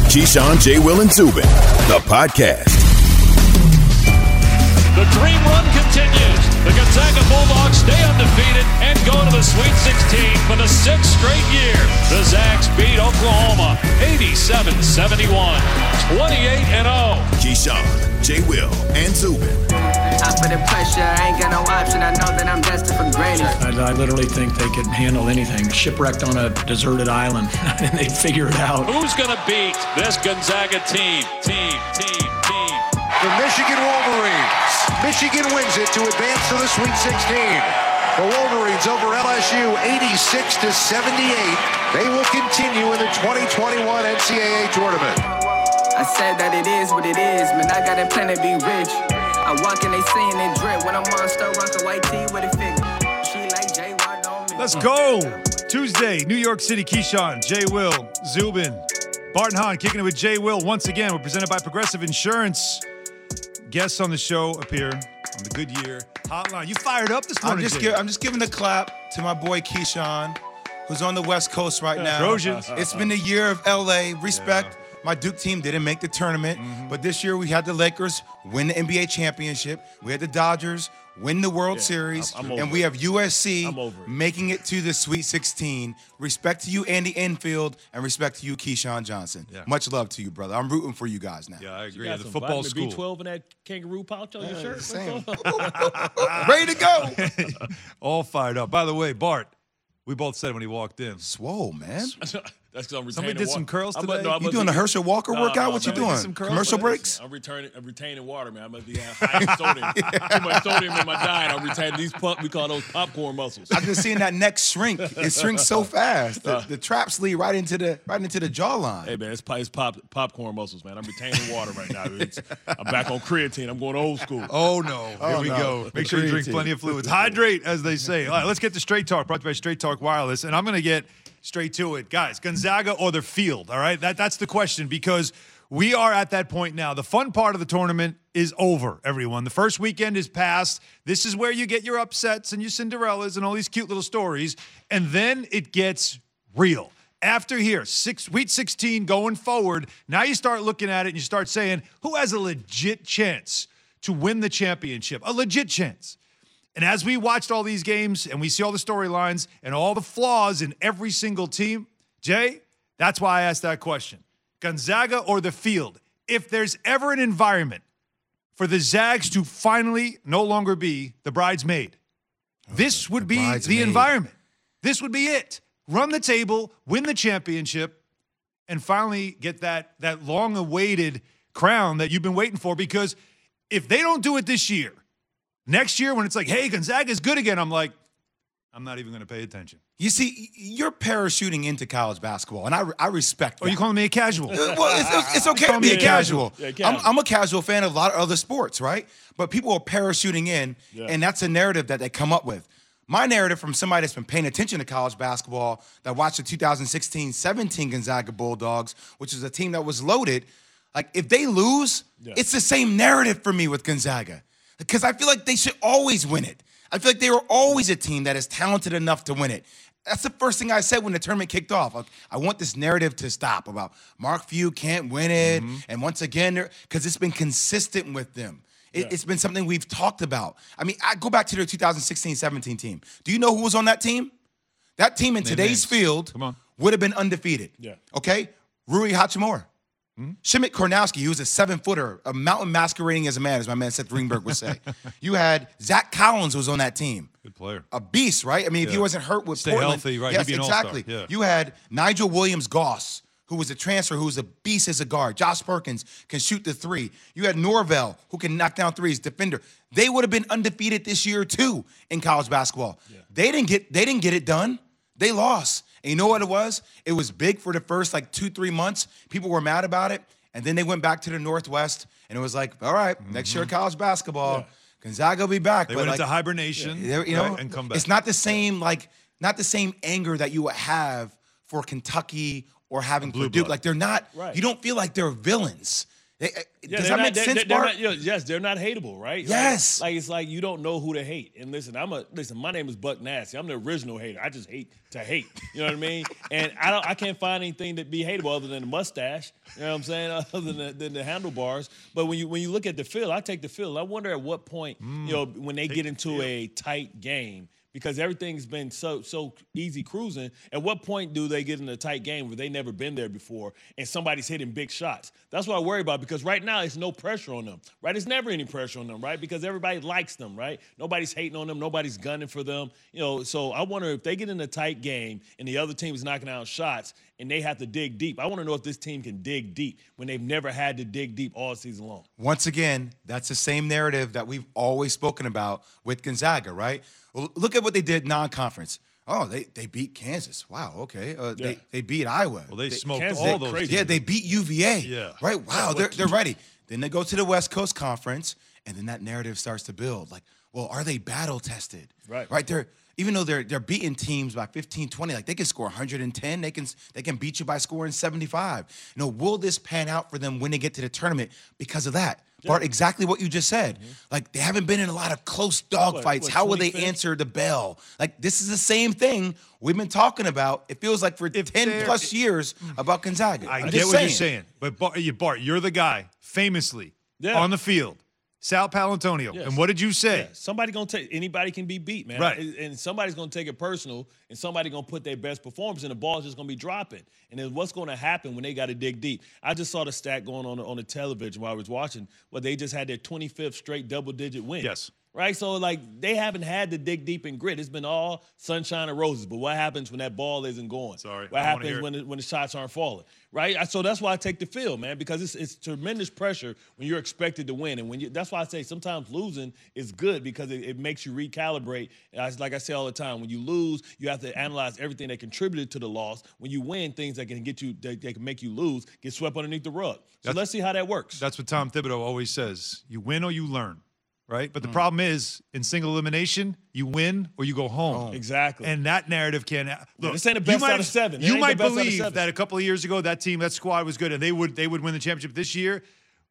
Keyshawn, J. Will, and Zubin, the podcast. The dream run continues. The Gonzaga Bulldogs stay undefeated and go to the Sweet 16 for the 6th straight year. The Zags beat Oklahoma 87-71, 28-0. Keyshawn, J. Will, and Zubin. I feel the pressure, I ain't got no option. I know that I'm destined for greatness. I literally think they could handle anything. Shipwrecked on a deserted island, and they'd figure it out. Who's going to beat this Gonzaga team? The Michigan Wolverines. Michigan wins it to advance to the Sweet 16. The Wolverines over LSU 86-78. They will continue in the 2021 NCAA tournament. I said that it is what it is, man. I got a plan to be rich. I walk and they sing and drip. When I'm on star, rock a white tee with a fig. She like Jay Watt on me. Let's go. Tuesday, New York City. Keyshawn, J. Will, Zubin, Bart and Hahn kicking it with J. Will once again. We're presented by Progressive Insurance. Guests on the show appear on the Goodyear Hotline. You fired up this morning, I'm just giving a clap to my boy Keyshawn, who's on the West Coast right now. Trojans. It's been the year of L.A. Respect. Yeah. My Duke team didn't make the tournament, but this year we had the Lakers win the NBA championship. We had the Dodgers win the World Series, and we have USC making it to the Sweet 16. Respect to you, Andy Enfield, and respect to you, Keyshawn Johnson. Yeah. Much love to you, brother. I'm rooting for you guys now. Yeah, I agree. The football school. B12 in that kangaroo pouch on your shirt. Same. Ready to go. All fired up. By the way, Bart, we both said when he walked in. Swole, man. That's because I'm retaining. Somebody did some curls today? You doing the Herschel Walker workout? What you doing? Some commercial breaks? I'm retaining water, man. I must be high sodium. Too much sodium in my diet. I'm retaining these we call those popcorn muscles. I've been seeing that neck shrink. It shrinks so fast. The traps lead right into the jawline. Hey man, it's popcorn muscles, man. I'm retaining water right now. I'm back on creatine. I'm going old school. Oh no. Here we go. Make sure you drink plenty of fluids. Hydrate, as they say. All right, let's get to Straight Talk, brought to you by Straight Talk Wireless. And I'm going to get straight to it. Guys, Gonzaga or the field, all right? That's the question, because we are at that point now. The fun part of the tournament is over, everyone. The first weekend is past. This is where you get your upsets and your Cinderellas and all these cute little stories, and then it gets real. After here, Sweet 16 going forward, now you start looking at it and you start saying, who has a legit chance to win the championship? A legit chance. And as we watched all these games and we see all the storylines and all the flaws in every single team, Jay, that's why I asked that question. Gonzaga or the field? If there's ever an environment for the Zags to finally no longer be the bridesmaid, this would be the environment. This would be it. Run the table, win the championship, and finally get that long-awaited crown that you've been waiting for. Because if they don't do it this year, next year when it's like, hey, Gonzaga's good again, I'm like, I'm not even going to pay attention. You see, you're parachuting into college basketball, and I respect that. Are you calling me a casual? Well, it's okay to be a casual. Yeah, I'm a casual fan of a lot of other sports, right? But people are parachuting in, and that's a narrative that they come up with. My narrative from somebody that's been paying attention to college basketball, that watched the 2016-17 Gonzaga Bulldogs, which is a team that was loaded, like if they lose, it's the same narrative for me with Gonzaga. Because I feel like they should always win it. I feel like they were always a team that is talented enough to win it. That's the first thing I said when the tournament kicked off. Like, I want this narrative to stop about Mark Few can't win it. And once again, because it's been consistent with them. It's been something we've talked about. I mean, I go back to their 2016-17 team. Do you know who was on that team? That team in today's field would have been undefeated. Yeah. Okay? Rui Hachimura. Shimmick Kornowski, who was a 7-footer, a mountain masquerading as a man, as my man Seth Greenberg would say. You had Zach Collins, who was on that team. Good player. A beast, right? I mean, if he wasn't hurt with Portland. Healthy, right? Yes, He'd be an exactly. all-star. Yeah. You had Nigel Williams-Goss, who was a transfer, who was a beast as a guard. Josh Perkins can shoot the three. You had Norvell, who can knock down threes, defender. They would have been undefeated this year, too, in college basketball. Yeah. They didn't get it done. They lost. And you know what it was? It was big for the first, 2-3 months. People were mad about it. And then they went back to the Northwest, and it was like, all right, next year college basketball, Gonzaga will be back. They went into hibernation, and come back. It's not the same, not the same anger that you would have for Kentucky or having Purdue. Like, they're not. Right. You don't feel like they're villains. Does that make sense, Bart? Yes, they're not hateable, right? Yes. Like it's like you don't know who to hate. And listen, my name is Buck Nasty. I'm the original hater. I just hate to hate. You know what I mean? And I can't find anything to be hateable other than the mustache. You know what I'm saying? Other than the handlebars. But when you look at the field, I take the field. I wonder at what point, when they get into a tight game, because everything's been so easy cruising. At what point do they get in a tight game where they never been there before and somebody's hitting big shots? That's what I worry about, because right now it's no pressure on them, right? It's never any pressure on them, right? Because everybody likes them, right? Nobody's hating on them. Nobody's gunning for them. So I wonder if they get in a tight game and the other team is knocking out shots and they have to dig deep. I want to know if this team can dig deep when they've never had to dig deep all season long. Once again, that's the same narrative that we've always spoken about with Gonzaga, right? Well, look at what they did non-conference. Oh, they beat Kansas. Wow, okay. They beat Iowa. Well, they smoked Kansas all those teams. Yeah, they beat UVA. Yeah. Right? Wow, they're ready. Then they go to the West Coast Conference, and then that narrative starts to build. Like, well, are they battle-tested? Right? Even though they're beating teams by 15, 20, like they can score 110, they can beat you by scoring 75. Will this pan out for them when they get to the tournament because of that? Bart, exactly what you just said. Like, they haven't been in a lot of close dogfights. How will they answer the bell? Like, this is the same thing we've been talking about, it feels like, for 10-plus years about Gonzaga. I get what you're saying. But, Bart, you're the guy, famously, on the field. Sal Palantonio. Yes. And what did you say? Yeah. Anybody can be beat, man. Right. And somebody's going to take it personal, and somebody's going to put their best performance, and the ball's just going to be dropping. And then what's going to happen when they got to dig deep? I just saw the stat going on the television while I was watching, where they just had their 25th straight double-digit win. Yes. Right? So, like, they haven't had to dig deep and grit. It's been all sunshine and roses. But what happens when that ball isn't going? What happens when the shots aren't falling? Right? So that's why I take the field, man, because it's tremendous pressure when you're expected to win. And that's why I say sometimes losing is good, because it makes you recalibrate. Like I say all the time, when you lose, you have to analyze everything that contributed to the loss. When you win, things that can get you, that can make you lose, get swept underneath the rug. So let's see how that works. That's what Tom Thibodeau always says. You win or you learn. Right? But the problem is, in single elimination, you win or you go home. Exactly. And that narrative can look. This ain't the best out of seven. You might believe that a couple of years ago that squad was good and they would win the championship this year.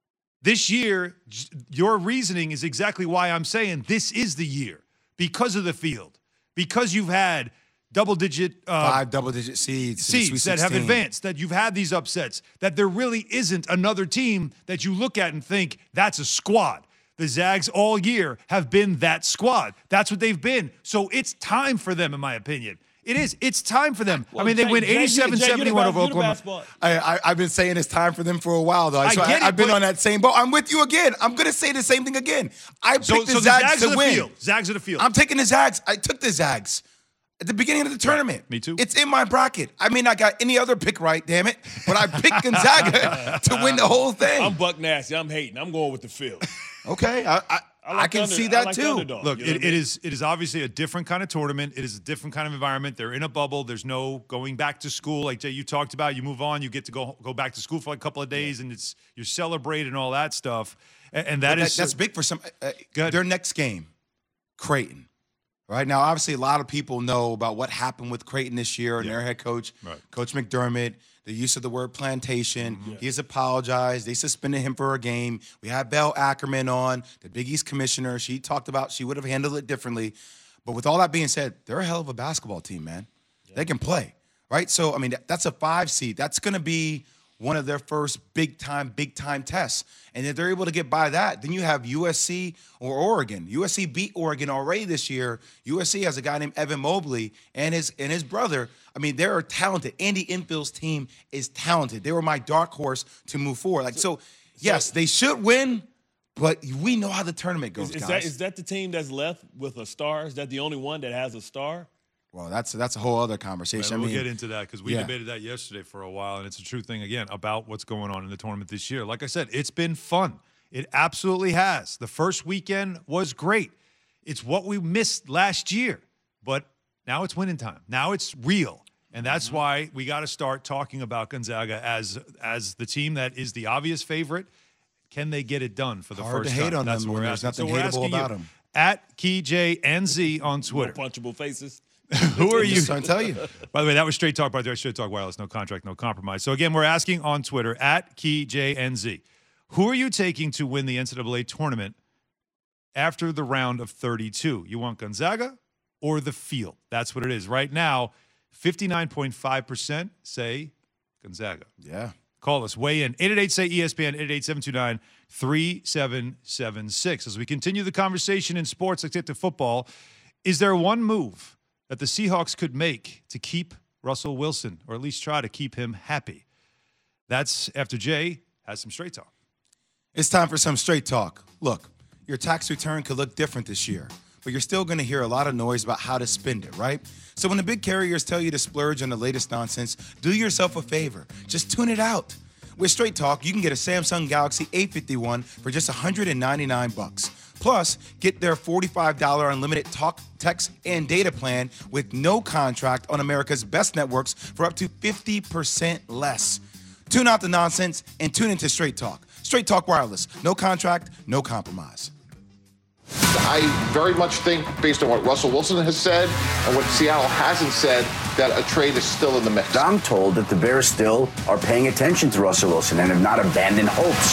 This year, your reasoning is exactly why I'm saying this is the year, because of the field, because you've had double-digit 5 double-digit seeds that have advanced, that you've had these upsets, that there really isn't another team that you look at and think that's a squad. The Zags all year have been that squad. That's what they've been. So it's time for them, in my opinion. It is. It's time for them. Well, they win 87-71 over Oklahoma. I've been saying it's time for them for a while, though. I've been on that same boat. I'm with you again. I'm going to say the same thing again. I picked the Zags to win. Zags of the field. I'm taking the Zags. I took the Zags at the beginning of the tournament. Me too. It's in my bracket. I may not got any other pick right, damn it, but I picked Gonzaga to win the whole thing. I'm Buck Nasty. I'm hating. I'm going with the field. Okay, I can see that too. Look, it is obviously a different kind of tournament. It is a different kind of environment. They're in a bubble. There's no going back to school like Jay you talked about. You move on. You get to go back to school for like a couple of days, and you're celebrating and all that stuff. And that's big for some. Their next game, Creighton. Right now, obviously, a lot of people know about what happened with Creighton this year and their head coach, Coach McDermott. The use of the word plantation. He has apologized. They suspended him for a game. We had Belle Ackerman on, the Big East commissioner. She talked about she would have handled it differently. But with all that being said, they're a hell of a basketball team, man. Yeah. They can play, right? So, I mean, that's a 5 seed. That's going to be one of their first big-time tests. And if they're able to get by that, then you have USC or Oregon. USC beat Oregon already this year. USC has a guy named Evan Mobley and his brother. I mean, they're talented. Andy Infield's team is talented. They were my dark horse to move forward. Yes, they should win, but we know how the tournament goes, guys. Is that the team that's left with a star? Is that the only one that has a star? Well, that's a whole other conversation. We'll get into that because we debated that yesterday for a while, and it's a true thing, again, about what's going on in the tournament this year. Like I said, it's been fun. It absolutely has. The first weekend was great. It's what we missed last year, but now it's winning time. Now it's real, and that's why we got to start talking about Gonzaga as the team that is the obvious favorite. Can they get it done for the Hard first to hate time? on That's them what when we're there's asking. nothing hateable about them. At KeyJNZ on Twitter. No punchable faces. Who are you? Just trying to tell you. By the way, that was Straight Talk. By the way, Straight Talk Wireless. No contract, no compromise. So again, we're asking on Twitter at KeyJNZ. Who are you taking to win the NCAA tournament after the round of 32? You want Gonzaga or the field? That's what it is. Right now, 59.5% say Gonzaga. Yeah. Call us. Weigh in. 888-SAY-ESPN, 888-729-3776. As we continue the conversation in sports, let's get to football. Is there one move that the Seahawks could make to keep Russell Wilson, or at least try to keep him happy? That's after Jay has some straight talk. It's time for some straight talk. Look, your tax return could look different this year, but you're still going to hear a lot of noise about how to spend it, right? So when the big carriers tell you to splurge on the latest nonsense, do yourself a favor. Just tune it out. With Straight Talk, you can get a Samsung Galaxy A51 for just $199. Plus, get their $45 unlimited talk, text, and data plan with no contract on America's best networks for up to 50% less. Tune out the nonsense and tune into Straight Talk. Straight Talk Wireless. No contract, no compromise. I very much think, based on what Russell Wilson has said and what Seattle hasn't said, that a trade is still in the mix. I'm told that the Bears still are paying attention to Russell Wilson and have not abandoned hopes.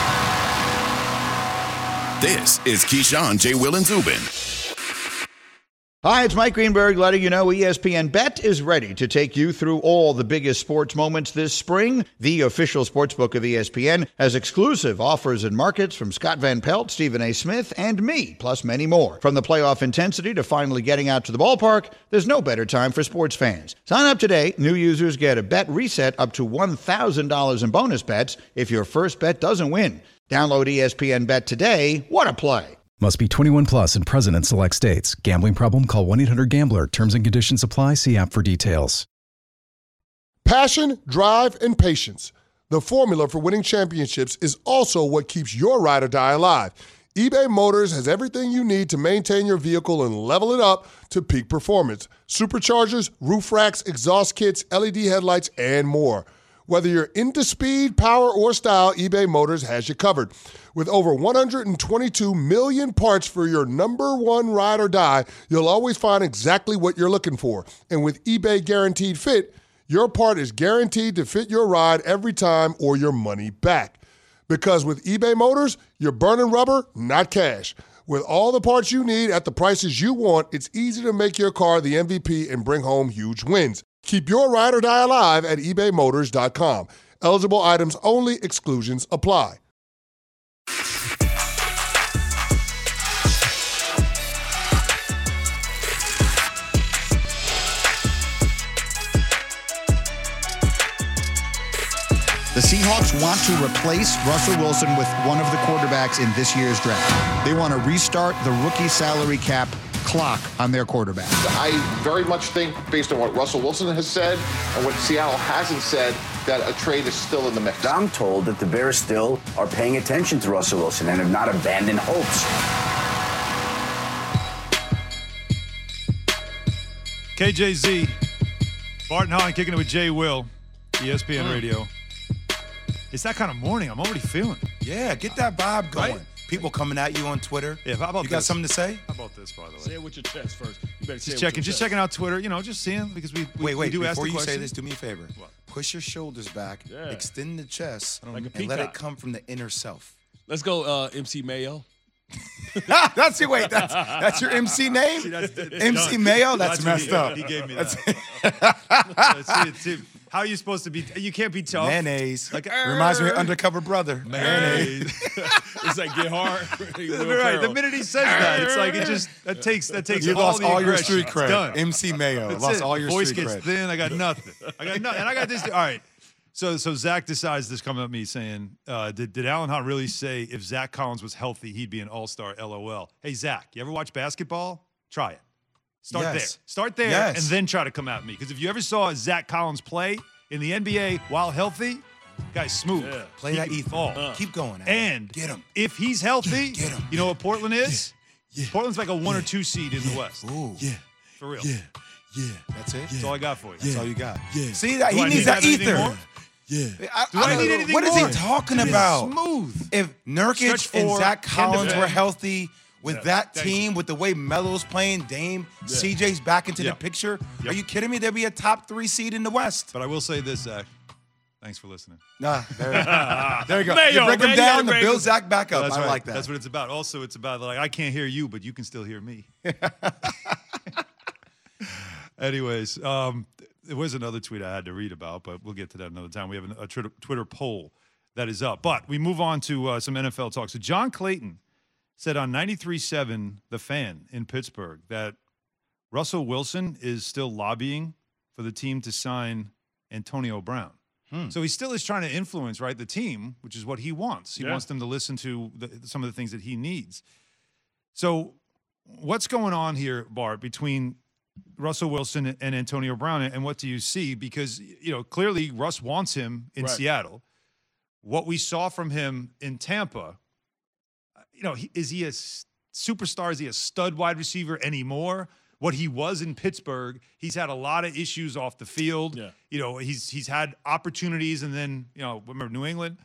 This is Keyshawn, J. Will, and Zubin. Hi, it's Mike Greenberg letting you know ESPN Bet is ready to take you through all the biggest sports moments this spring. The official sportsbook of ESPN has exclusive offers and markets from Scott Van Pelt, Stephen A. Smith, and me, plus many more. From the playoff intensity to finally getting out to the ballpark, there's no better time for sports fans. Sign up today. New users get a bet reset up to $1,000 in bonus bets if your first bet doesn't win. Download ESPN Bet today. What a play. Must be 21 plus and present in select states. Gambling problem? Call 1-800-GAMBLER. Terms and conditions apply. See app for details. Passion, drive, and patience. The formula for winning championships is also what keeps your ride or die alive. eBay Motors has everything you need to maintain your vehicle and level it up to peak performance. Superchargers, roof racks, exhaust kits, LED headlights, and more. Whether you're into speed, power, or style, eBay Motors has you covered. With over 122 million parts for your number one ride or die, you'll always find exactly what you're looking for. And with eBay Guaranteed Fit, your part is guaranteed to fit your ride every time or your money back. Because with eBay Motors, you're burning rubber, not cash. With all the parts you need at the prices you want, it's easy to make your car the MVP and bring home huge wins. Keep your ride or die alive at ebaymotors.com. Eligible items only. Exclusions apply. The Seahawks want to replace Russell Wilson with one of the quarterbacks in this year's draft. They want to restart the rookie salary cap clock on their quarterback. I very much think, based on what Russell Wilson has said and what Seattle hasn't said, that a trade is still in the mix. I'm told that the Bears still are paying attention to Russell Wilson and have not abandoned hopes. KJZ, Barton Hahn kicking it with Jay Will, ESPN Radio. It's that kind of morning. I'm already feeling it. Yeah, get that vibe going. Right? People coming at you on Twitter. Yeah, how about you got something to say? How about this, by the way? Say it with your chest first. You better say just checking out Twitter. You know, just seeing because we do ask the question. Before you say this, do me a favor. What? Push your shoulders back, extend the chest, and let it come from the inner self. Let's go, MC Mayo. That's your that's your MC name? See, MC done. Mayo? That's messed up. He gave me that. See, how are you supposed to be? You can't be tough. Mayonnaise. Reminds me of Undercover Brother. Mayonnaise. It's like get hard. Right. The minute he says that, it's like that takes you all lost the all your aggression. street cred. It's done. MC Mayo That's lost it. all your Voice street gets cred. thin. I got nothing. And I got this. All right. So Zach decides this coming at me saying, did Alan Hunt really say if Zach Collins was healthy, he'd be an all-star, LOL? Hey, Zach, you ever watch basketball? Try it. Start there and then try to come at me. Because if you ever saw Zach Collins play in the NBA while healthy, guy's smooth. Yeah. Play that ether. Keep going, Alan. And get him. If he's healthy, get him. You know what Portland is? Yeah. Portland's like a 1 or 2 seed in the West. Ooh. Yeah. For real. Yeah. That's it? That's all I got for you. That's all you got. Yeah. See, that he needs that ether. Yeah. Do I need anything what more? Is he talking about? Smooth. If Nurkic and Zach Collins were healthy with that team, with the way Melo's playing, Dame, CJ's back into the picture, are you kidding me? They'd be a top 3 seed in the West. But I will say this, Zach. Thanks for listening. There you go. Mayo, you break them man, down you and gotta build break Zach back up. That's I right. like that. That's what it's about. Also, it's about like I can't hear you, but you can still hear me. Anyways, there was another tweet I had to read about, but we'll get to that another time. We have a Twitter poll that is up. But we move on to some NFL talk. So John Clayton said on 93.7 The Fan in Pittsburgh that Russell Wilson is still lobbying for the team to sign Antonio Brown. So he still is trying to influence, right, the team, which is what he wants. He wants them to listen to some of the things that he needs. So what's going on here, Bart, between Russell Wilson and Antonio Brown, and what do you see? Because, clearly Russ wants him in Seattle. What we saw from him in Tampa, is he a superstar? Is he a stud wide receiver anymore? What he was in Pittsburgh, he's had a lot of issues off the field. Yeah. He's had opportunities, and then, remember New England.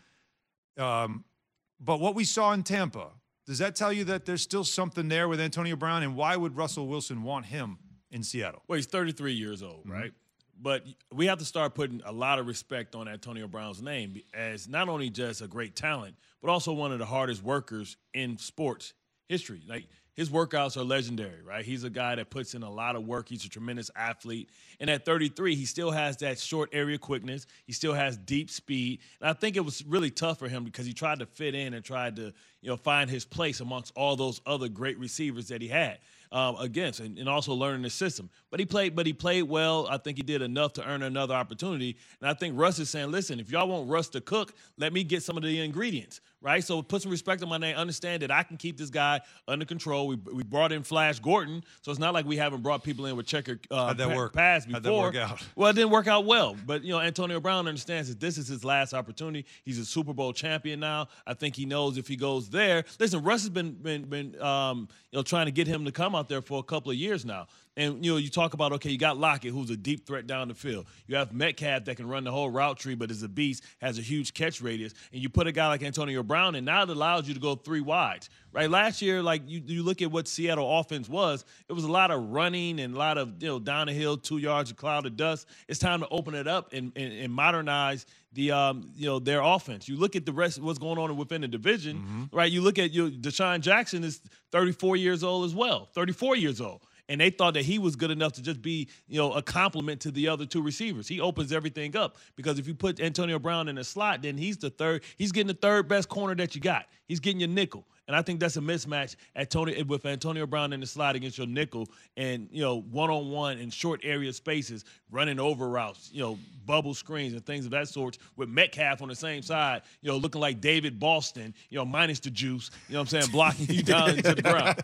But what we saw in Tampa, does that tell you that there's still something there with Antonio Brown? And why would Russell Wilson want him in Seattle? Well, he's 33 years old, right? But we have to start putting a lot of respect on Antonio Brown's name as not only just a great talent, but also one of the hardest workers in sports history. Like, his workouts are legendary, right? He's a guy that puts in a lot of work. He's a tremendous athlete. And at 33, he still has that short area quickness. He still has deep speed. And I think it was really tough for him because he tried to fit in and tried to, find his place amongst all those other great receivers that he had against, and also learning the system. But he played well. I think he did enough to earn another opportunity. And I think Russ is saying, listen, if y'all want Russ to cook, let me get some of the ingredients, right? So put some respect on my name. Understand that I can keep this guy under control. We brought in Flash Gordon, so it's not like we haven't brought people in with checkered pass before. How'd that work out? Well, it didn't work out well. But, Antonio Brown understands that this is his last opportunity. He's a Super Bowl champion now. I think he knows if he goes there. Listen, Russ has been trying to get him to come out there for a couple of years now. And, you talk about, okay, you got Lockett, who's a deep threat down the field. You have Metcalf that can run the whole route tree, but is a beast, has a huge catch radius. And you put a guy like Antonio Brown in, now it allows you to go three wides, right? Last year, like, you look at what Seattle offense was, it was a lot of running and a lot of, down the hill, 2 yards, a cloud of dust. It's time to open it up and modernize the their offense. You look at the rest of what's going on within the division, right? You look at Deshaun Jackson is 34 years old as well, 34 years old. And they thought that he was good enough to just be, a complement to the other two receivers. He opens everything up because if you put Antonio Brown in the slot, then he's getting the third best corner that you got. He's getting your nickel. And I think that's a mismatch with Antonio Brown in the slot against your nickel and, one-on-one in short area spaces, running over routes, bubble screens and things of that sort with Metcalf on the same side, looking like David Boston, minus the juice, blocking you down into the ground.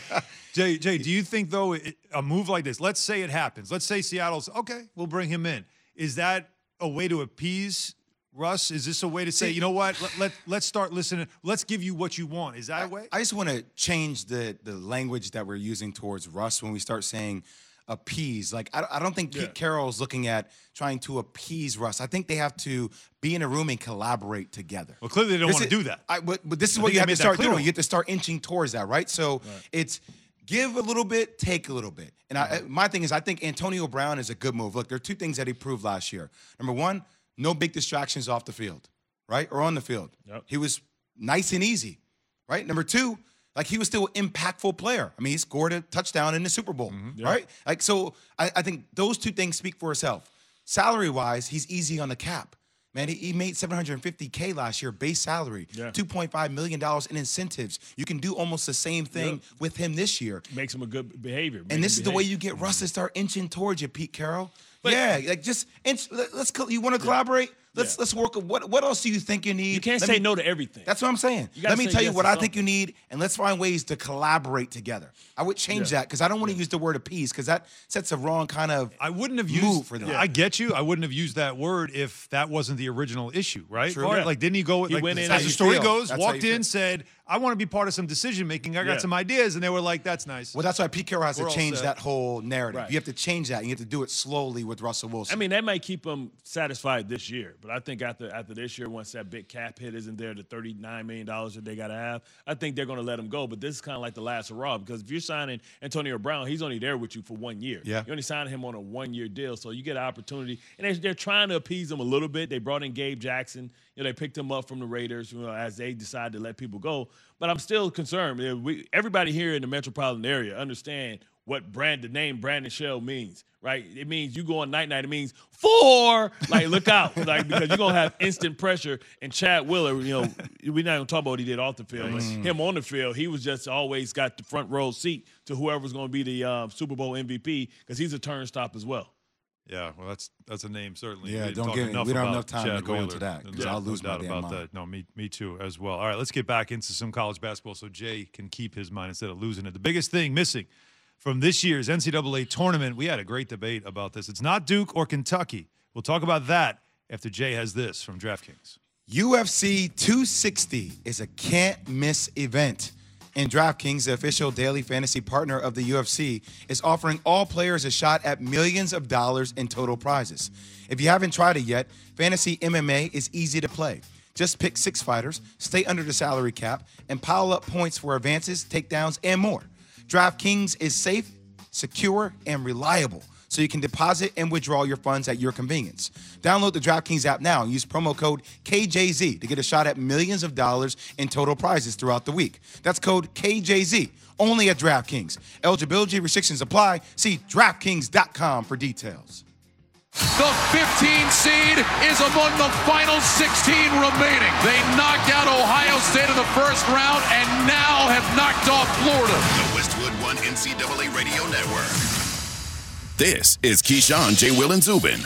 Jay, do you think, though, a move like this, let's say it happens. Let's say Seattle's, okay, we'll bring him in. Is that a way to appease Russ? Is this a way to say, you know what, let's start listening. Let's give you what you want. Is that a way? I just want to change the language that we're using towards Russ when we start saying appease. Like, I don't think Pete Carroll is looking at trying to appease Russ. I think they have to be in a room and collaborate together. Well, clearly they don't want to do that. But this is what you have to start doing. You have to start inching towards that, right? So it's give a little bit, take a little bit. And my thing is, I think Antonio Brown is a good move. Look, there are two things that he proved last year. Number one, no big distractions off the field, right? Or on the field. Yep. He was nice and easy, right? Number two, like, he was still an impactful player. I mean, he scored a touchdown in the Super Bowl, right? Like, so I think those two things speak for itself. Salary-wise, he's easy on the cap. Man, he made $750K last year, base salary, $2.5 million in incentives. You can do almost the same thing with him this year. Makes him a good behavior. And this is the way you get Russ to start inching towards you, Pete Carroll. But, like, just inch. You want to collaborate? Let's work. What else do you think you need? You can't say no to everything. That's what I'm saying. Let me tell you what I think you need, and let's find ways to collaborate together. I would change that because I don't want to use the word appease because that sets a wrong kind of move for that. I get you. I wouldn't have used that word if that wasn't the original issue, right? True. Like, didn't he go? He went in as the story goes, walked in, said, I want to be part of some decision making. I got some ideas, and they were like, "That's nice." Well, that's why Pete Carroll has to change that whole narrative. Right. You have to change that. And you have to do it slowly with Russell Wilson. I mean, that might keep him satisfied this year, but I think after this year, once that big cap hit isn't there, the $39 million that they got to have, I think they're going to let him go. But this is kind of like the last hurrah, because if you're signing Antonio Brown, he's only there with you for 1 year. Yeah. You only signed him on a 1-year deal, so you get an opportunity. And they're trying to appease him a little bit. They brought in Gabe Jackson. They picked him up from the Raiders, as they decided to let people go. But I'm still concerned. Everybody here in the metropolitan area understand what the name Brandon Shell means, right? It means you go on night-night. It means 4. Like, look out, because you're going to have instant pressure. And Chad Wheeler, we're not going to talk about what he did off the field. But him on the field, he was just always got the front row seat to whoever's going to be the Super Bowl MVP, because he's a turnstop as well. Yeah, well, that's a name, certainly. Yeah, we don't talk get enough we don't have about enough time Chad to go Wheeler. into that, because I'll lose my damn mind. That. No, me too as well. All right, let's get back into some college basketball so Jay can keep his mind instead of losing it. The biggest thing missing from this year's NCAA tournament, we had a great debate about this. It's not Duke or Kentucky. We'll talk about that after Jay has this from DraftKings. UFC 260 is a can't-miss event. And DraftKings, the official daily fantasy partner of the UFC, is offering all players a shot at millions of dollars in total prizes. If you haven't tried it yet, Fantasy MMA is easy to play. Just pick 6 fighters, stay under the salary cap, and pile up points for advances, takedowns, and more. DraftKings is safe, secure, and reliable, so you can deposit and withdraw your funds at your convenience. Download the DraftKings app now and use promo code KJZ to get a shot at millions of dollars in total prizes throughout the week. That's code KJZ, only at DraftKings. Eligibility restrictions apply. See DraftKings.com for details. The 15 seed is among the final 16 remaining. They knocked out Ohio State in the first round and now have knocked off Florida. The Westwood One NCAA Radio Network. This is Keyshawn, J. Will, and Zubin.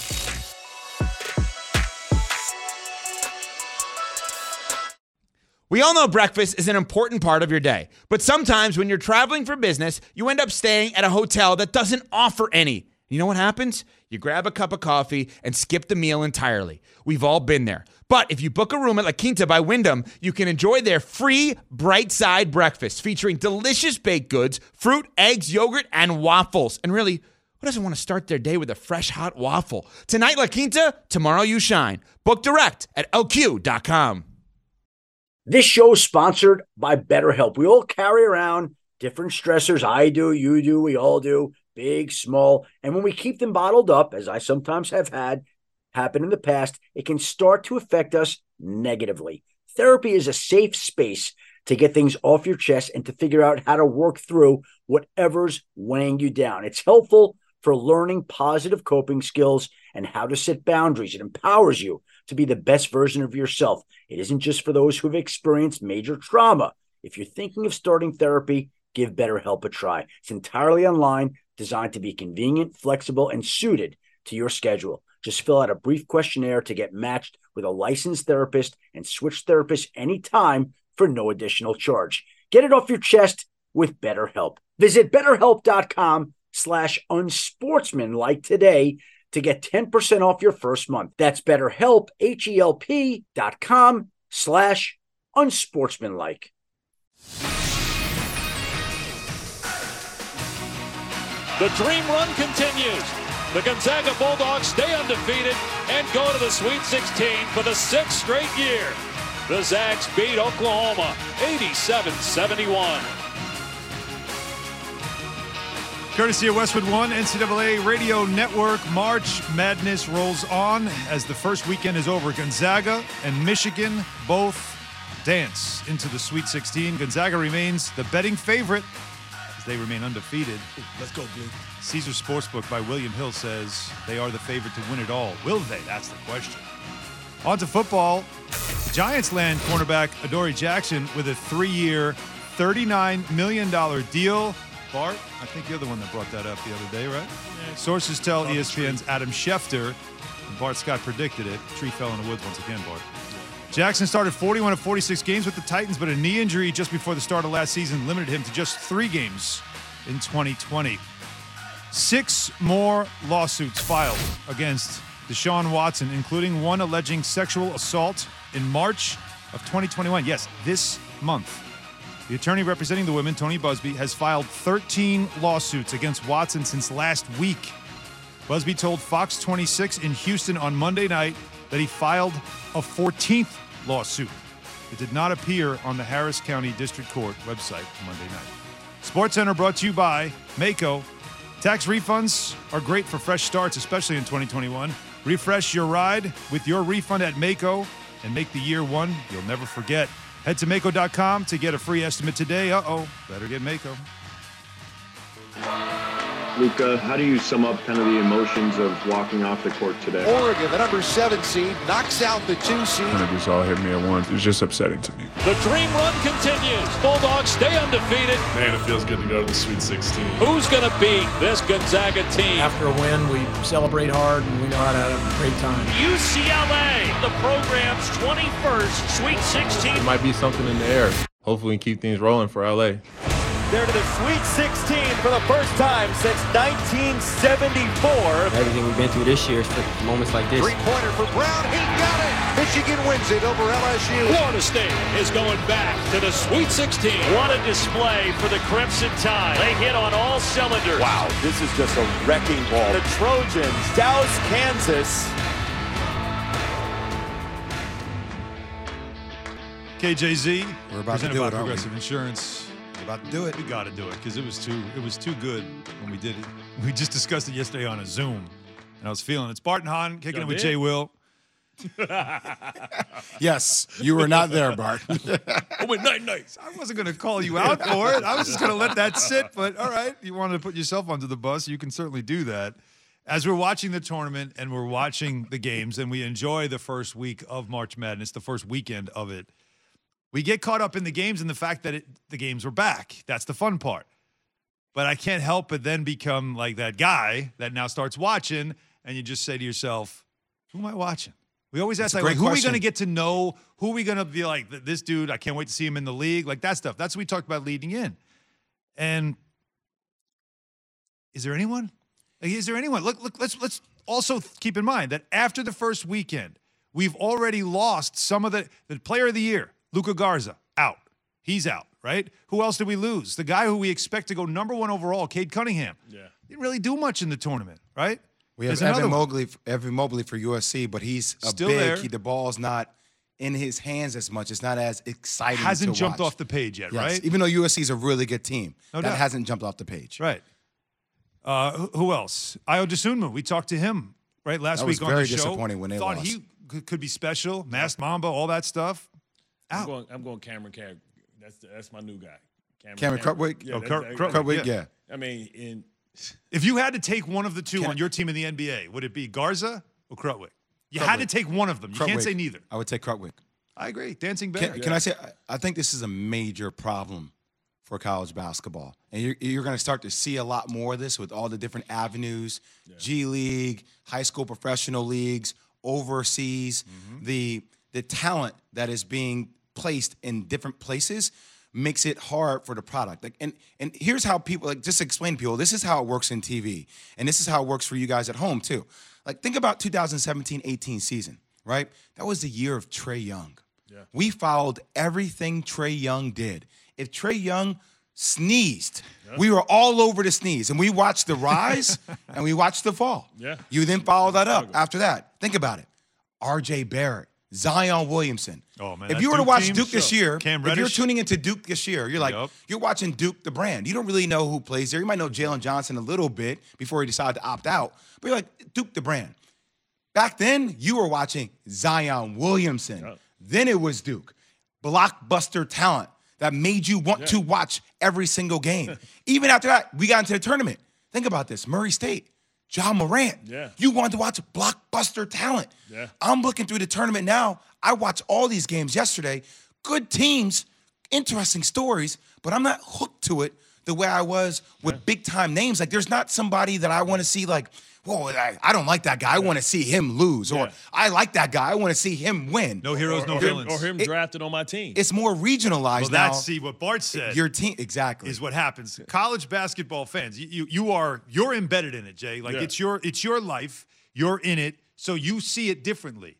We all know breakfast is an important part of your day, but sometimes when you're traveling for business, you end up staying at a hotel that doesn't offer any. You know what happens? You grab a cup of coffee and skip the meal entirely. We've all been there. But if you book a room at La Quinta by Wyndham, you can enjoy their free Bright Side breakfast featuring delicious baked goods, fruit, eggs, yogurt, and waffles. And really, who doesn't want to start their day with a fresh, hot waffle? Tonight, La Quinta, tomorrow you shine. Book direct at LQ.com. This show is sponsored by BetterHelp. We all carry around different stressors. I do, you do, we all do, big, small. And when we keep them bottled up, as I sometimes have had happen in the past, it can start to affect us negatively. Therapy is a safe space to get things off your chest and to figure out how to work through whatever's weighing you down. It's helpful for learning positive coping skills and how to set boundaries. It empowers you to be the best version of yourself. It isn't just for those who have experienced major trauma. If you're thinking of starting therapy, give BetterHelp a try. It's entirely online, designed to be convenient, flexible, and suited to your schedule. Just fill out a brief questionnaire to get matched with a licensed therapist and switch therapists anytime for no additional charge. Get it off your chest with BetterHelp. Visit BetterHelp.com/unsportsmanlike today to get 10% off your first month. That's BetterHelp, HELP.com/unsportsmanlike. The dream run continues. The Gonzaga Bulldogs stay undefeated and go to the Sweet 16 for the 6th straight year. The Zags beat Oklahoma 87-71. Courtesy of Westwood One NCAA Radio Network, March Madness rolls on as the first weekend is over. Gonzaga and Michigan both dance into the Sweet 16. Gonzaga remains the betting favorite as they remain undefeated. Let's go, Blue. Caesar Sportsbook by William Hill says they are the favorite to win it all. Will they? That's the question. On to football. Giants land cornerback Adoree Jackson with a 3-year, $39 million deal. Bart, I think you're the one that brought that up the other day, right? Yeah. Sources tell ESPN's Adam Schefter, and Bart Scott predicted it. Tree fell in the woods once again, Bart. Jackson started 41 of 46 games with the Titans, but a knee injury just before the start of last season limited him to just 3 games in 2020. 6 more lawsuits filed against Deshaun Watson, including one alleging sexual assault in March of 2021. Yes, this month. The attorney representing the women, Tony Busby, has filed 13 lawsuits against Watson since last week. Busby told Fox 26 in Houston on Monday night that he filed a 14th lawsuit. It did not appear on the Harris County District Court website Monday night. SportsCenter brought to you by Maaco. Tax refunds are great for fresh starts, especially in 2021. Refresh your ride with your refund at Maaco and make the year one you'll never forget. Head to Maaco.com to get a free estimate today. Better get Maaco. Luka, how do you sum up kind of the emotions of walking off the court today? Oregon, the number 7 seed, knocks out the 2 seed. Kind of just all hit me at once. It was just upsetting to me. The dream run continues. Bulldogs stay undefeated. Man, it feels good to go to the Sweet 16. Who's going to beat this Gonzaga team? After a win, we celebrate hard and we know how to have a great time. UCLA, the program's 21st Sweet 16. There might be something in the air. Hopefully we can keep things rolling for LA. They're to the Sweet 16 for the first time since 1974. Everything we've been through this year is for moments like this. Three-pointer for Brown. He got it. Michigan wins it over LSU. Florida State is going back to the Sweet 16. What a display for the Crimson Tide. They hit on all cylinders. Wow, this is just a wrecking ball. The Trojans douse Kansas. KJZ, we're about to presented do by it, aren't we? Progressive Insurance. About to do it. We got to do it because it was too good when we did it. We just discussed it yesterday on a Zoom, and I was feeling it. It's Bart and Hahn kicking it with Jay Will. Yes, you were not there, Bart. I went nice. I wasn't going to call you out for it. I was just going to let that sit. But all right, you wanted to put yourself under the bus. You can certainly do that. As we're watching the tournament and we're watching the games, and we enjoy the first week of March Madness, the first weekend of it. We get caught up in the games and the fact that the games are back. That's the fun part. But I can't help but then become like that guy that now starts watching, and you just say to yourself, who am I watching? We always ask, like, who are we going to get to know? Who are we going to be like, this dude, I can't wait to see him in the league? Like that stuff. That's what we talked about leading in. And is there anyone? Like, is there anyone? Look, let's also keep in mind that after the first weekend, we've already lost some of the player of the year. Luka Garza, out. He's out, right? Who else did we lose? The guy who we expect to go number 1 overall, Cade Cunningham. Yeah. Didn't really do much in the tournament, right? We have Evan Mobley for USC, but he's still big. There. The ball's not in his hands as much. It's not as exciting Hasn't to jumped watch. off the page yet, Yes. right? Even though USC's a really good team, No that doubt. hasn't jumped off the page. Right. Who else? Ayo Dosunmu. We talked to him, right, last week on the show. That was very disappointing when they Thought lost. he could be special, masked Mamba, all that stuff. Out. I'm going Cameron Carrick. That's my new guy. Cameron Krutwig? Yeah, Krutwig, yeah. I mean, if you had to take one of the two on your team in the NBA, would it be Garza or Krutwig? You had to take one of them. You can't say neither. I would take Krutwig. I agree. Dancing bear. Can I say, I think this is a major problem for college basketball. And you're going to start to see a lot more of this with all the different avenues, G League, high school professional leagues, overseas, the talent that is being placed in different places makes it hard for the product. Like, and here's how people, like, just explain to people, this is how it works in TV, and this is how it works for you guys at home too. Like, think about 2017-18 season, right? That was the year of Trae Young. Yeah. We followed everything Trae Young did. If Trae Young sneezed, we were all over the sneeze, and we watched the rise and we watched the fall. Yeah. You then follow that up after that. Think about it. R.J. Barrett, Zion Williamson. Oh, man, if you were to watch Duke this year, Cam if you're Reddish. tuning into Duke this year, you're like, you're watching Duke the brand. You don't really know who plays there. You might know Jalen Johnson a little bit before he decided to opt out, but you're like, Duke the brand. Back then, you were watching Zion Williamson. Then it was Duke. Blockbuster talent that made you want to watch every single game. Even after that, we got into the tournament. Think about this. Murray State, Ja Morant. Yeah. You wanted to watch blockbuster talent. Yeah. I'm looking through the tournament now. I watched all these games yesterday. Good teams, interesting stories, but I'm not hooked to it the way I was with big-time names. Like, there's not somebody that I want to see like, whoa, I don't like that guy. I want to see him lose. Or I like that guy. I want to see him win. No heroes, no villains. Or him drafted on my team. It's more regionalized Well, now. that's, see, what Bart said. Your team, exactly. Is what happens. College basketball fans, you're embedded in it, Jay. Like, it's your life. You're in it, so you see it differently.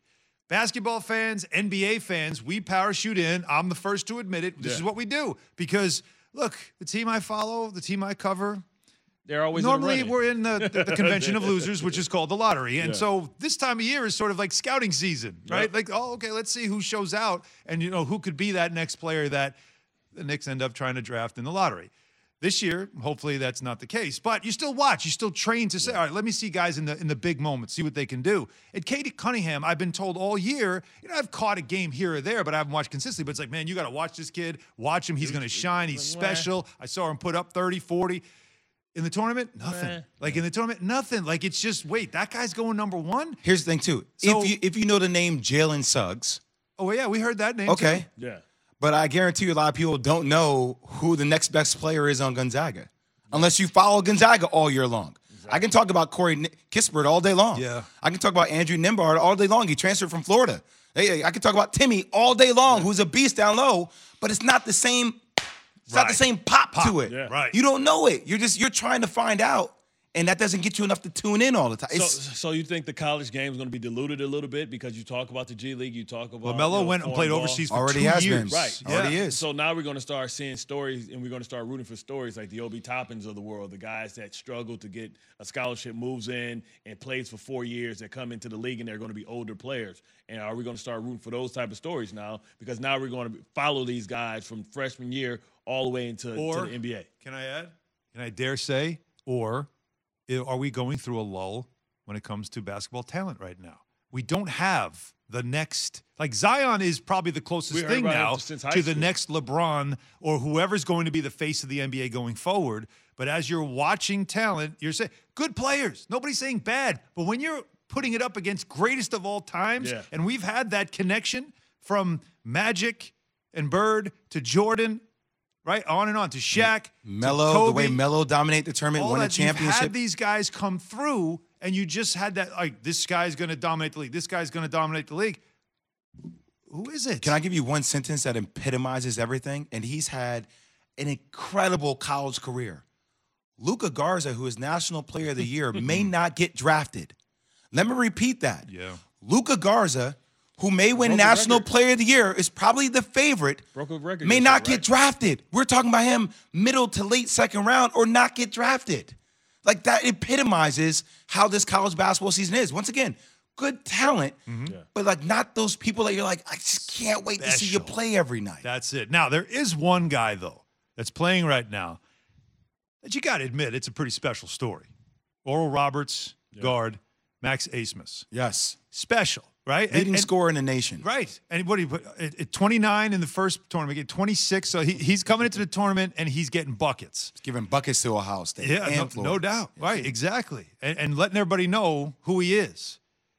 basketball fans, NBA fans, we parachute in. I'm the first to admit it. This is what we do. Because, look, the team I follow, the team I cover, they're always normally we're in the convention of losers, which is called the lottery. And so this time of year is sort of like scouting season, right? Yep. Like, oh, okay, let's see who shows out and, who could be that next player that the Knicks end up trying to draft in the lottery. This year, hopefully that's not the case. But you still watch. You still train to say, all right, let me see guys in the big moments, see what they can do. And Katie Cunningham, I've been told all year, I've caught a game here or there, but I haven't watched consistently. But it's like, man, you got to watch this kid. Watch him. He's going to shine. He's special. I saw him put up 30, 40. In the tournament, nothing. Like in the tournament, nothing. Like it's just, wait, that guy's going number one? Here's the thing, too. So, if you know the name Jalen Suggs. Oh, yeah, we heard that name, okay. too. Yeah. But I guarantee you a lot of people don't know who the next best player is on Gonzaga. Unless you follow Gonzaga all year long. Exactly. I can talk about Corey Kispert all day long. Yeah. I can talk about Andrew Nembhard all day long. He transferred from Florida. Hey, I can talk about Timmy all day long, who's a beast down low, but it's not the same. It's not the same pop to it. Yeah. Right. You don't know it. You're trying to find out, and that doesn't get you enough to tune in all the time. So you think the college game is going to be diluted a little bit because you talk about the G League, you talk about LaMelo went and played overseas for already 2 has years. Been. Right. Already is. So now we're going to start seeing stories, and we're going to start rooting for stories like the Obi Toppins of the world, the guys that struggle to get a scholarship, moves in and plays for 4 years, that come into the league and they're going to be older players. And are we going to start rooting for those type of stories now? Because now we're going to follow these guys from freshman year all the way into the NBA. Can I add? Can I dare say? Or are we going through a lull when it comes to basketball talent right now? We don't have the next, like Zion is probably the closest thing now to the next LeBron or whoever's going to be the face of the NBA going forward. But as you're watching talent, you're saying good players. Nobody's saying bad. But when you're putting it up against greatest of all times, and we've had that connection from Magic and Bird to Jordan, right, on and on, to Shaq, Melo, to Kobe, the way Melo dominated the tournament, won a championship. You've had these guys come through, and you just had that, like, this guy's going to dominate the league. This guy's going to dominate the league. Who is it? Can I give you one sentence that epitomizes everything? And he's had an incredible college career. Luka Garza, who is National Player of the Year, may not get drafted. Let me repeat that. Yeah. Luka Garza, who may win National Player of the Year, is probably the favorite, may not get drafted. We're talking about him middle to late second round or not get drafted. Like, that epitomizes how this college basketball season is. Once again, good talent, but like not those people that you're like, I just can't wait to see you play every night. That's it. Now, there is one guy, though, that's playing right now that you got to admit, it's a pretty special story. Oral Roberts, guard, Max Abmas. Yes. Special, right? Leading scorer in the nation. Right. And what do you put? At 29 in the first tournament, get 26. So he's coming into the tournament and he's getting buckets. He's giving buckets to Ohio State. Yeah, no doubt. Right, exactly. And letting everybody know who he is.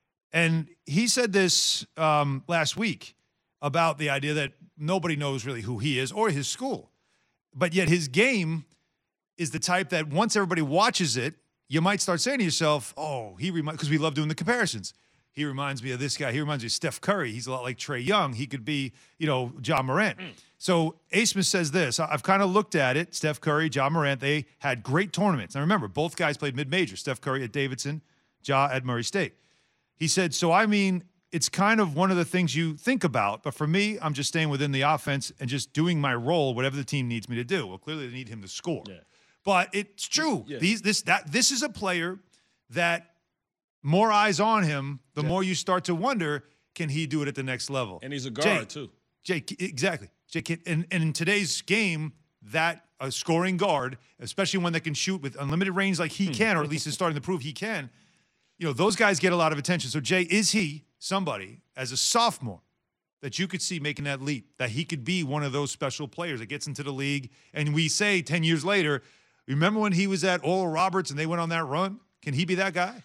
And he said this last week about the idea that nobody knows really who he is or his school. But yet his game is the type that once everybody watches it, you might start saying to yourself, oh, because we love doing the comparisons. He reminds me of this guy. He reminds me of Steph Curry. He's a lot like Trae Young. He could be, Ja Morant. So Abmas says this. I've kind of looked at it. Steph Curry, Ja Morant, they had great tournaments. Now remember, both guys played mid-major. Steph Curry at Davidson, Ja at Murray State. He said, so I mean, it's kind of one of the things you think about. But for me, I'm just staying within the offense and just doing my role, whatever the team needs me to do. Well, clearly they need him to score. Yeah. But it's true. Yeah. This is a player that more eyes on him, the more you start to wonder, can he do it at the next level? And he's a guard, too. Exactly. And in today's game, that a scoring guard, especially one that can shoot with unlimited range like he can, or at least is starting to prove he can, those guys get a lot of attention. So, Jay, is he somebody, as a sophomore, that you could see making that leap, that he could be one of those special players that gets into the league, and we say 10 years later, remember when he was at Oral Roberts and they went on that run? Can he be that guy?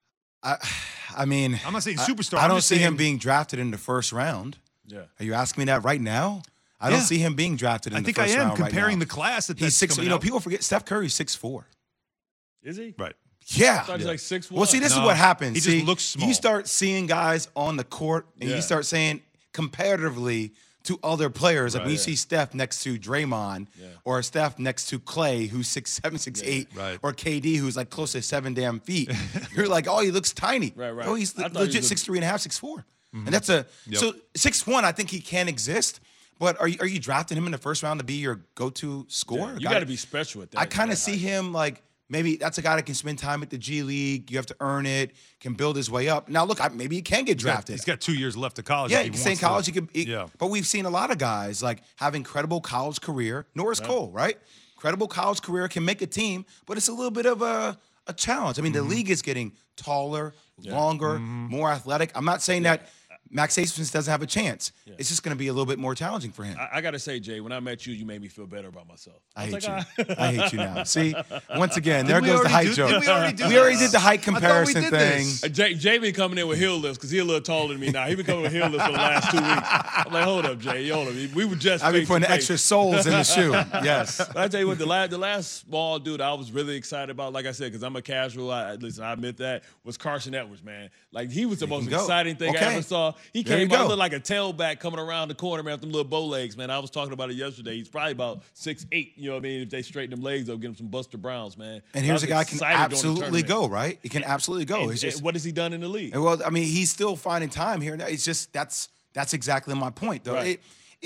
I mean, I'm not saying superstar. I don't see him being drafted in the first round. Yeah. Are you asking me that right now? I don't see him being drafted in the first round. I think I am right comparing now. the class that he's that's 6. People forget Steph Curry's 6'4". Is he? Right. Yeah. I thought he was like 6'1". Well, see, this is what happens. He just looks small. You start seeing guys on the court, and you start saying comparatively to other players. Like when you see Steph next to Draymond, or Steph next to Clay, who's 6'7", 6'8", or KD, who's like close to 7 damn feet. You're like, oh, he looks tiny. Right. Oh, he's legit 6'3.5", 6'4". And that's so 6'1", I think he can exist. But are you drafting him in the first round to be your go-to scorer? You got to be special at that. I kind of see him like maybe that's a guy that can spend time at the G League. You have to earn it, can build his way up. Now, look, maybe he can get drafted. He's got 2 years left of college. Yeah, he can stay in college. But we've seen a lot of guys like have incredible college career. Norris Cole, right? Incredible college career, can make a team, but it's a little bit of a challenge. I mean, the league is getting taller, longer, more athletic. I'm not saying that Max Hastings doesn't have a chance. Yeah. It's just going to be a little bit more challenging for him. I got to say, Jay, when I met you, you made me feel better about myself. I hate you. I hate you now. See, once again, there goes the height joke. We already did the height comparison thing. Jay been coming in with heel lifts because he's a little taller than me now. He been coming with heel lifts for the last 2 weeks. I'm like, hold up, Jay. Hold up. We were just I be putting extra soles in the shoe. Yes. But I tell you what, the last small dude I was really excited about, like I said, because I'm a casual. Listen, I admit that, was Carson Edwards, man. Like, he was the most exciting thing I ever saw. He came out like a tailback coming around the corner, man, with them little bow legs, man. I was talking about it yesterday. He's probably about 6'8", you know what I mean? If they straighten them legs up, get him some Buster Browns, man. And here's a guy can absolutely go, right? He can absolutely go. And what has he done in the league? Well, I mean, he's still finding time here. It's just that's exactly my point, though. Right.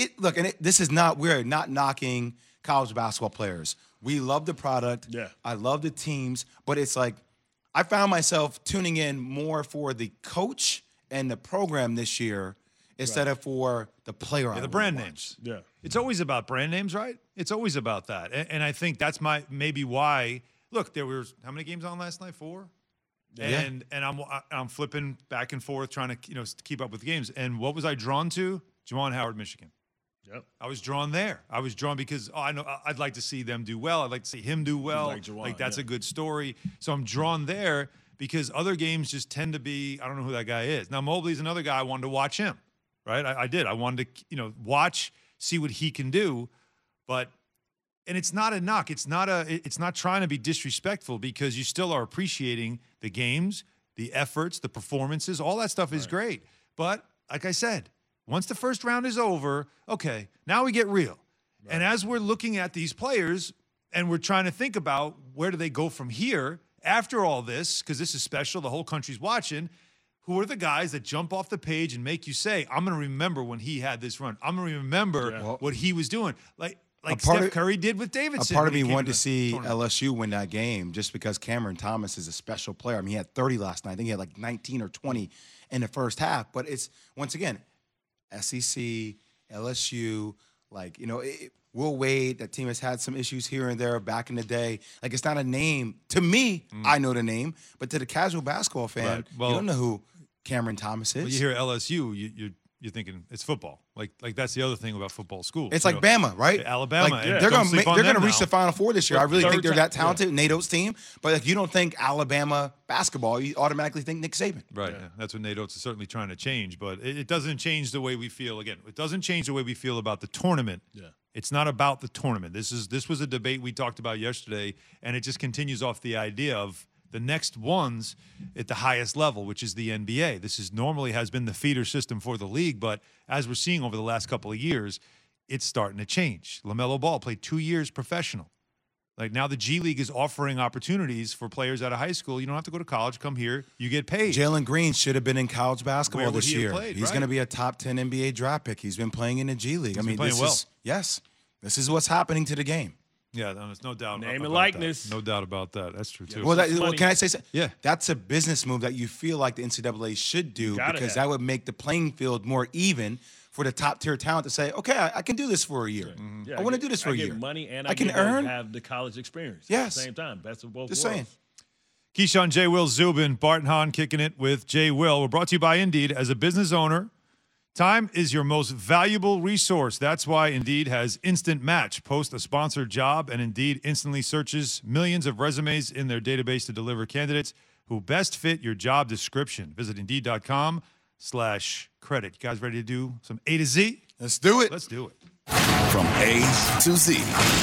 This is not, we're not knocking college basketball players. We love the product. Yeah. I love the teams, but it's like I found myself tuning in more for the coach and the program this year instead of for the player. The brand names. Yeah. It's always about brand names, right? It's always about that. And I think that's maybe why. Look, there was how many games on last night? 4? Yeah. And I'm flipping back and forth trying to keep up with the games. And what was I drawn to? Juwan Howard, Michigan. Yep. I was drawn there. I was drawn because I know I'd like to see them do well. I'd like to see him do well. Like that's a good story. So I'm drawn there because other games just tend to be, I don't know who that guy is. Now Mobley's another guy I wanted to watch him. Right? I did. I wanted to, watch, see what he can do. And it's not a knock. It's not trying to be disrespectful because you still are appreciating the games, the efforts, the performances. All that stuff is great. But like I said, once the first round is over, okay, now we get real. Right. And as we're looking at these players and we're trying to think about where do they go from here after all this, because this is special, the whole country's watching. Who are the guys that jump off the page and make you say, I'm going to remember when he had this run. I'm going to remember what he was doing. Like Steph Curry did with Davidson. A part of me wanted to see LSU win that game just because Cameron Thomas is a special player. I mean, he had 30 last night. I think he had like 19 or 20 in the first half. But it's, once again, SEC, LSU, Will Wade, that team has had some issues here and there back in the day. Like, it's not a name. To me, I know the name. But to the casual basketball fan, you don't know who Cameron Thomas is. When you hear LSU, you're thinking it's football. Like that's the other thing about football schools. It's like Bama, right? Alabama. They're going to reach the Final Four this year. I really think they're that talented. Nate Oates' team. But if you don't think Alabama basketball, you automatically think Nick Saban. Right. Yeah. That's what Nate Oates is certainly trying to change. But it doesn't change the way we feel. Again, it doesn't change the way we feel about the tournament. Yeah. It's not about the tournament. This was a debate we talked about yesterday, and it just continues off the idea of the next ones at the highest level, which is the NBA. This is normally has been the feeder system for the league, but as we're seeing over the last couple of years, it's starting to change. LaMelo Ball played 2 years professional. Like now the G League is offering opportunities for players out of high school. You don't have to go to college. Come here. You get paid. Jalen Green should have been in college basketball this year. Played, He's going to be a top 10 NBA draft pick. He's been playing in the G League. This is what's happening to the game. Yeah, there's no doubt. Name and likeness. No doubt about that. That's true, too. Well, can I say something? Yeah. That's a business move that you feel like the NCAA should do because that would make the playing field more even for the top-tier talent to say, okay, I can do this for a year. Mm-hmm. Yeah, I want to do this for a year. I get money and I can have the college experience at the same time. Best of both Just worlds. saying. Keyshawn, J. Will, Zubin, Bart and Hahn kicking it with J. Will. We're brought to you by Indeed. As a business owner, time is your most valuable resource. That's why Indeed has Instant Match. Post a sponsored job, and Indeed instantly searches millions of resumes in their database to deliver candidates who best fit your job description. Visit Indeed.com/credit. You guys ready to do some A to Z? Let's do it. Let's do it. From A to Z.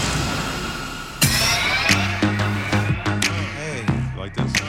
Hey, you like this?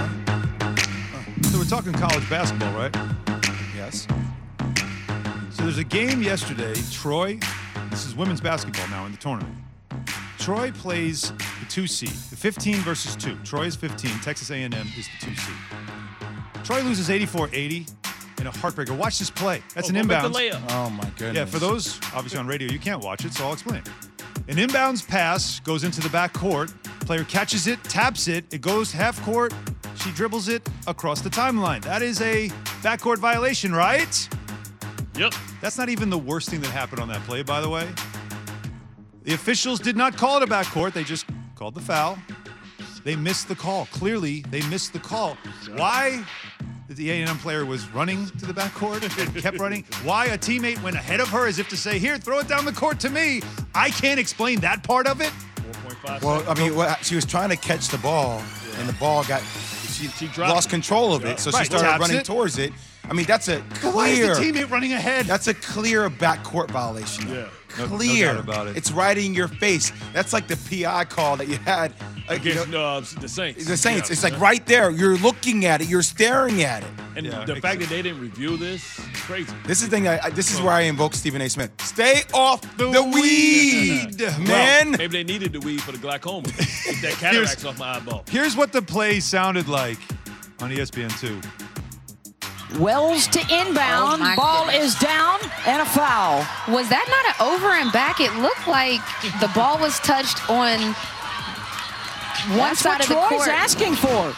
So we're talking college basketball, right? Yes. So there's a game yesterday, Troy. This is women's basketball now in the tournament. Troy plays the 2 seed, the 15 versus 2. Troy is 15. Texas A&M is the 2 seed. Troy loses 84-80. in a heartbreaker. Watch this play. That's an make inbound. the layup. Oh, my goodness. Yeah, for those, obviously on radio, you can't watch it, so I'll explain. An inbounds pass goes into the back court. Player catches it, taps it. It goes half court. She dribbles it across the timeline. That is a backcourt violation, right? Yep. That's not even the worst thing that happened on that play, by the way. The officials did not call it a backcourt. They just called the foul. They missed the call. Clearly, they missed the call. Why the A&M player was running to the backcourt and kept running? Why a teammate went ahead of her as if to say, here, throw it down the court to me? I can't explain that part of it. 4.5 Well, I mean, she was trying to catch the ball, and the ball she lost control of it, so she started running towards it. I mean, that's a clear. Why is the teammate running ahead? That's a clear backcourt violation. Yeah. Clear. No doubt about it. It's right in your face. That's like the PI call that you had against the Saints. The Saints. Yeah. It's like right there. You're looking at it. You're staring at it. And the fact that they didn't review this, crazy. This is the thing. This is where I invoke Stephen A. Smith. Stay off the weed, man. Well, maybe they needed the weed for the glaucoma. Get that cataracts off my eyeball. Here's what the play sounded like on ESPN2. Wells to inbound. Ball is down and a foul. Was that not an over and back? It looked like the ball was touched on one side of the court. That's what Troy's asking for.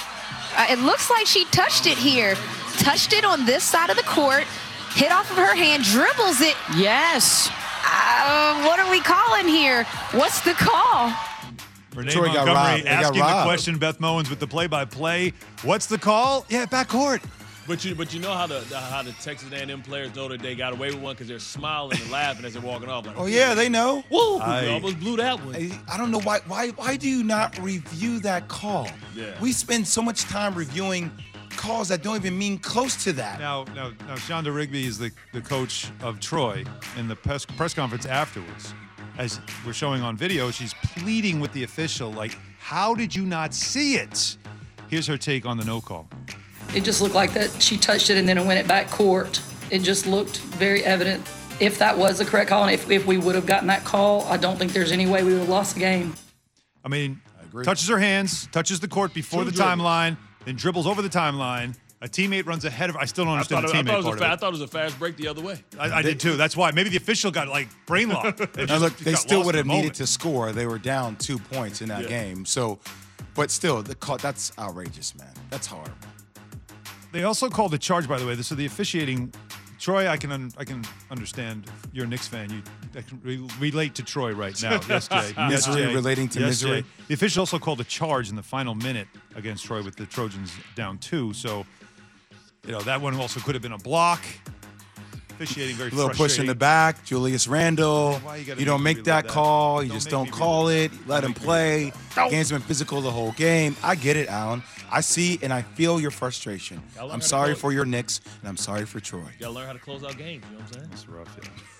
It looks like she touched it here. Touched it on this side of the court. Hit off of her hand. Dribbles it. Yes. What are we calling here? What's the call? Renee Troy got Montgomery robbed. asking the question, Beth Mowins with the play-by-play. What's the call? Yeah, backcourt. But you know how the Texas A&M players know that they got away with one because they're smiling and laughing as they're walking off. Like, Oh yeah, they know. Woo! We almost blew that one. I don't know why do you not review that call? Yeah. We spend so much time reviewing calls that don't even mean close to that. Now Shonda Rigby is the coach of Troy. In the press conference afterwards, as we're showing on video, she's pleading with the official, like, how did you not see it? Here's her take on the no call. It just looked like that she touched it and then it went back court. It just looked very evident. If that was the correct call and if we would have gotten that call, I don't think there's any way we would have lost the game. I mean, touches her hands, touches the court before the timeline, then dribbles over the timeline. A teammate runs ahead of her. I still don't understand the teammate part of it. I thought it was a fast break the other way. I did too. That's why. Maybe the official got like brain locked. They still would have needed to score. They were down 2 points in that game. So, but still, the call, that's outrageous, man. That's horrible. They also called a charge, by the way. So the officiating, Troy, I can understand. You're a Knicks fan. I can relate to Troy right now. Yes, Jay. Misery relating to misery. Jay. The official also called a charge in the final minute against Troy with the Trojans down 2. So, that one also could have been a block. Officiating very frustrating. A little push in the back, Julius Randle. You don't make that call. You just don't call it. Let him play. Game's been physical the whole game. I get it, Alan. I see and I feel your frustration. I'm sorry for your Knicks, and I'm sorry for Troy. You got to learn how to close out games, you know what I'm saying? That's rough,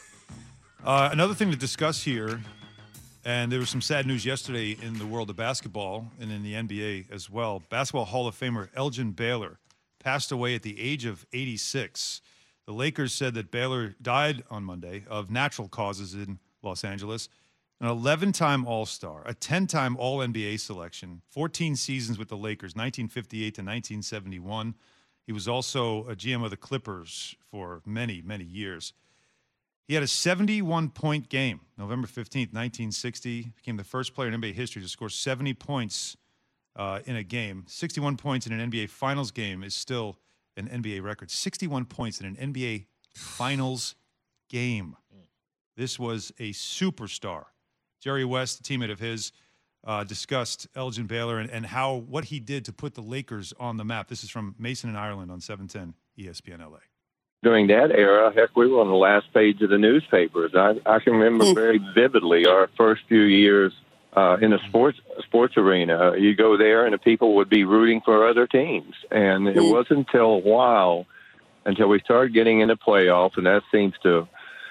yeah. Another thing to discuss here, and there was some sad news yesterday in the world of basketball and in the NBA as well. Basketball Hall of Famer Elgin Baylor passed away at the age of 86. The Lakers said that Baylor died on Monday of natural causes in Los Angeles. An 11-time All-Star, a 10-time All-NBA selection, 14 seasons with the Lakers, 1958 to 1971. He was also a GM of the Clippers for many, many years. He had a 71-point game, November 15th, 1960. Became the first player in NBA history to score 70 points in a game. 61 points in an NBA Finals game is still an NBA record. 61 points in an NBA Finals game. This was a superstar. Jerry West, a teammate of his, discussed Elgin Baylor and what he did to put the Lakers on the map. This is from Mason in Ireland on 710 ESPN LA. During that era, heck, we were on the last page of the newspapers. I can remember very vividly our first few years in the sports arena. You go there and the people would be rooting for other teams. And it wasn't until a while until we started getting into playoffs, and that seems to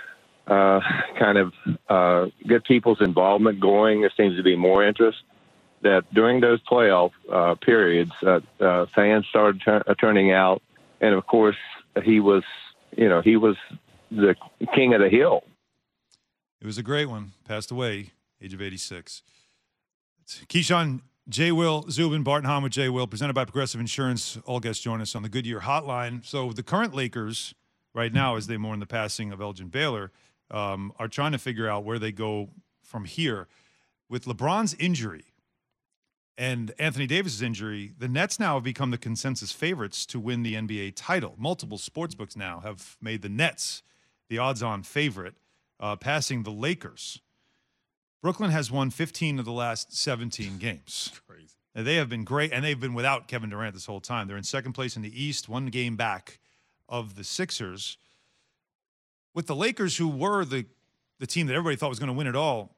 get people's involvement going. There seems to be more interest. That during those playoff periods, fans started turning out, and of course, he was the king of the hill. It was a great one. Passed away, age of 86. Keyshawn, Jay Will, Zubin, Bart Hahn with Jay Will, presented by Progressive Insurance. All guests join us on the Goodyear Hotline. So the current Lakers right now, as they mourn the passing of Elgin Baylor, are trying to figure out where they go from here. With LeBron's injury and Anthony Davis's injury, the Nets now have become the consensus favorites to win the NBA title. Multiple sportsbooks now have made the Nets the odds-on favorite, passing the Lakers. Brooklyn has won 15 of the last 17 games. Crazy. And they have been great, and they've been without Kevin Durant this whole time. They're in second place in the East, 1 game back of the Sixers. With the Lakers, who were the team that everybody thought was going to win it all,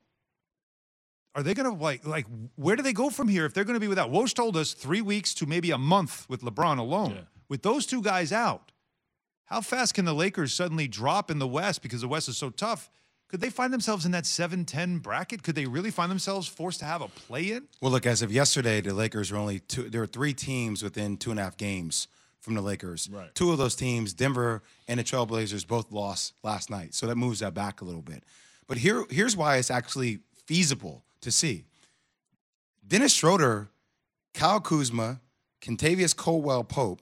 are they going to, like where do they go from here if they're going to be without? Woj told us 3 weeks to maybe a month with LeBron alone. Yeah. With those two guys out, how fast can the Lakers suddenly drop in the West because the West is so tough? Could they find themselves in that 7-10 bracket? Could they really find themselves forced to have a play-in? Well, look, as of yesterday, the Lakers were only two. There were 3 teams within 2.5 games from the Lakers. Right. 2 of those teams, Denver and the Trailblazers, both lost last night. So that moves that back a little bit. But here's why it's actually feasible to see. Dennis Schroeder, Kyle Kuzma, Kentavious Caldwell-Pope,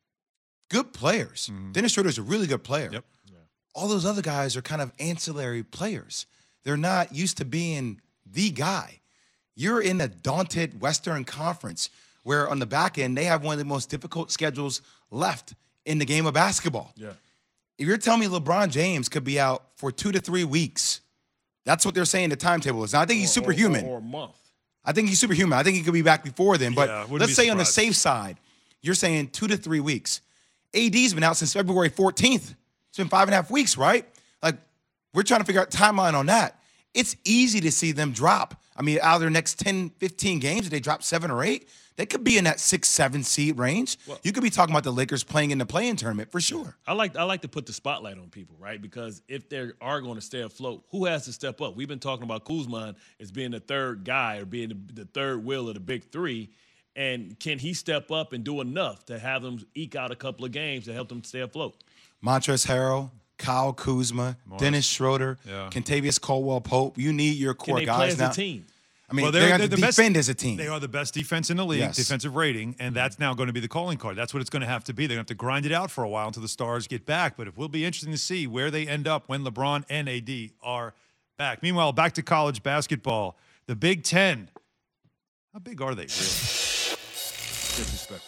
good players. Mm-hmm. Dennis Schroeder is a really good player. Yep. All those other guys are kind of ancillary players. They're not used to being the guy. You're in a daunted Western Conference where on the back end, they have one of the most difficult schedules left in the game of basketball. Yeah. If you're telling me LeBron James could be out for 2 to 3 weeks, that's what they're saying the timetable is. Now, I think he's superhuman. Or a month. I think he's superhuman. I think he could be back before then. But Yeah, let's say on the safe side, you're saying 2 to 3 weeks. AD's been out since February 14th. It's been 5.5 weeks, right? Like, we're trying to figure out timeline on that. It's easy to see them drop. I mean, out of their next 10, 15 games, if they drop 7 or 8, they could be in that 6-7 seed range. Well, you could be talking about the Lakers playing in the play-in tournament for sure. I like to put the spotlight on people, right? Because if they are going to stay afloat, who has to step up? We've been talking about Kuzma as being the third guy or being the third wheel of the big three. And can he step up and do enough to have them eke out a couple of games to help them stay afloat? Montrezl Harrell, Kyle Kuzma, Dennis Schroeder, Kentavious Caldwell-Pope. You need your core can they guys play now. as a team? I mean, they're going to defend as a team. They are the best defense in the league, defensive rating, and that's now going to be the calling card. That's what it's going to have to be. They're going to have to grind it out for a while until the stars get back, but it will be interesting to see where they end up when LeBron and AD are back. Meanwhile, back to college basketball. The Big Ten. How big are they, really? Disrespectful.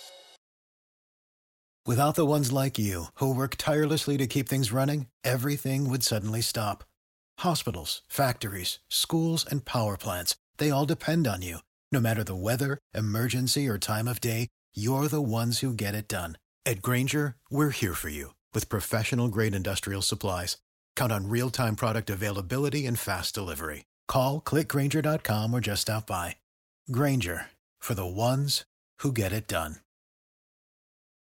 Without the ones like you, who work tirelessly to keep things running, everything would suddenly stop. Hospitals, factories, schools, and power plants, they all depend on you. No matter the weather, emergency, or time of day, you're the ones who get it done. At Grainger, we're here for you with professional-grade industrial supplies. Count on real-time product availability and fast delivery. Call, click Grainger.com, or just stop by. Grainger, for the ones who get it done.